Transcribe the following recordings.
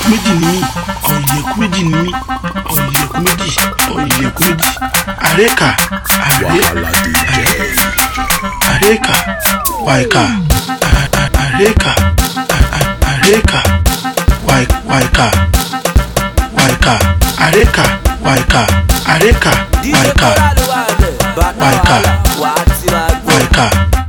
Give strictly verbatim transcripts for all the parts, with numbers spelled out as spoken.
méjì ni mí ọ̀yẹ̀kú méjì ni mí ọ̀yẹ̀kú méjì ọ̀yẹ̀kú méjì àrékà àré àrékà wàìkà àrékà àrékà wàìkà wàìkà àrékà wàìkà àrékà wàìkà wàìkà wàìkà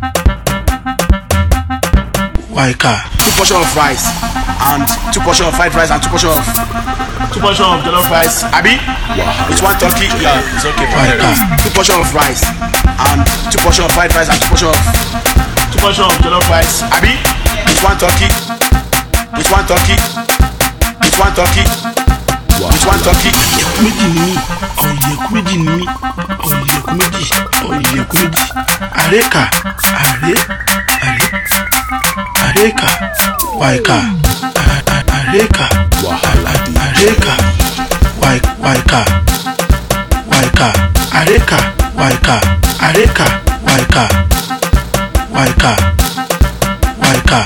wàìkà. Two portion of rice and two portion of fried rice and two portion of two portion of jollof rice. Abi? Wow. With one turkey. Yeah, it's okay. Wàìkà. Two portion of rice and two portion of fried rice and two portion of two portion of jollof rice. Abi? With one turkey. With one turkey. With one turkey. Wow. With one turkey. ọ̀yẹ̀kú méjì ni mí ọ̀yẹ̀kú méjì ni mí ọ̀yẹ̀kú méjì ọ̀yẹ̀kú méjì àrékà àré àré àrékà wàìkà àrékà àrékà wàìkà wàìkà àrékà wàìkà àrékà wàìkà wàìkà wàìkà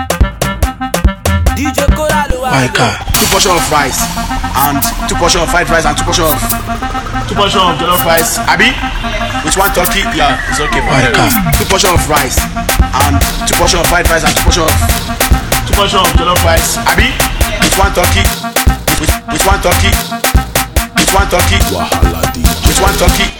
wàìkà. Two portion of rice and two portion of fried rice and two portion of two portion of jollof rice. Abi? With one turkey. Yeah, it's okay. Wàìkà. Two portion of rice and two portion of fried rice and two portion of two portion of jollof rice. Abi? With one turkey. With with one turkey. With one turkey. With one turkey.